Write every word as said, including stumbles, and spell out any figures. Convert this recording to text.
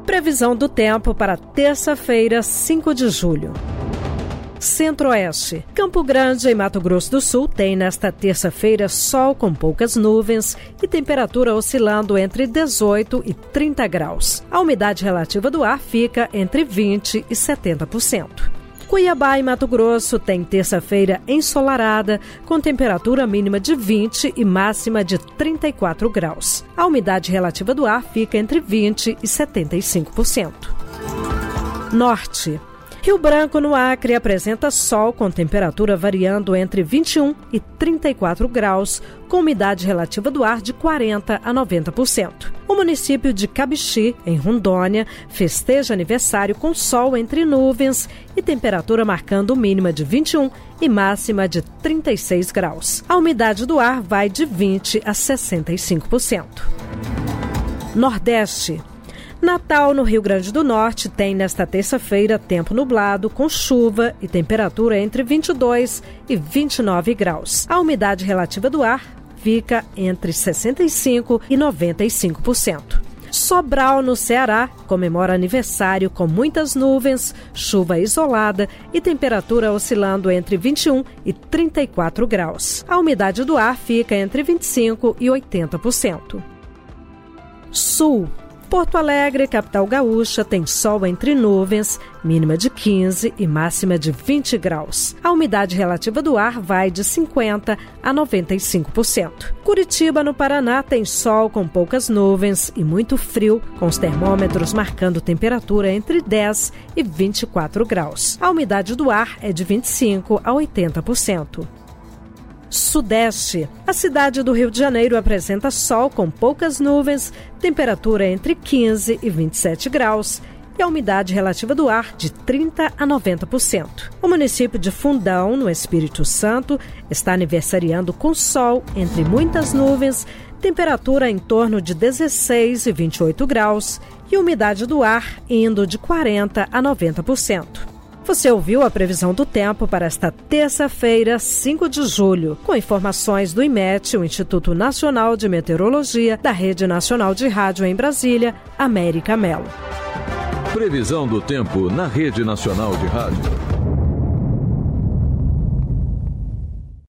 Previsão do tempo para terça-feira, cinco de julho. Centro-Oeste. Campo Grande, em Mato Grosso do Sul, tem nesta terça-feira sol com poucas nuvens e temperatura oscilando entre dezoito e trinta graus. A umidade relativa do ar fica entre vinte e setenta por cento. Cuiabá, em Mato Grosso, tem terça-feira ensolarada, com temperatura mínima de vinte e máxima de trinta e quatro graus. A umidade relativa do ar fica entre vinte e setenta e cinco por cento. Norte. Rio Branco, no Acre, apresenta sol com temperatura variando entre vinte e um e trinta e quatro graus, com umidade relativa do ar de quarenta a noventa por cento. O município de Cabixi, em Rondônia, festeja aniversário com sol entre nuvens e temperatura marcando mínima de vinte e um e máxima de trinta e seis graus. A umidade do ar vai de vinte a sessenta e cinco por cento. Nordeste. Natal, no Rio Grande do Norte, tem nesta terça-feira tempo nublado, com chuva e temperatura entre vinte e dois e vinte e nove graus. A umidade relativa do ar fica entre sessenta e cinco e noventa e cinco por cento. Sobral, no Ceará, comemora aniversário com muitas nuvens, chuva isolada e temperatura oscilando entre vinte e um e trinta e quatro graus. A umidade do ar fica entre vinte e cinco e oitenta por cento. Sul. Porto Alegre, capital gaúcha, tem sol entre nuvens, mínima de quinze e máxima de vinte graus. A umidade relativa do ar vai de cinquenta a noventa e cinco por cento. Curitiba, no Paraná, tem sol com poucas nuvens e muito frio, com os termômetros marcando temperatura entre dez e vinte e quatro graus. A umidade do ar é de vinte e cinco a oitenta por cento. Sudeste. A cidade do Rio de Janeiro apresenta sol com poucas nuvens, temperatura entre quinze e vinte e sete graus e a umidade relativa do ar de trinta a noventa por cento. O município de Fundão, no Espírito Santo, está aniversariando com sol entre muitas nuvens, temperatura em torno de dezesseis e vinte e oito graus e umidade do ar indo de quarenta a noventa por cento. Você ouviu a previsão do tempo para esta terça-feira, cinco de julho, com informações do IMET, o Instituto Nacional de Meteorologia, da Rede Nacional de Rádio em Brasília, América Melo. Previsão do tempo na Rede Nacional de Rádio.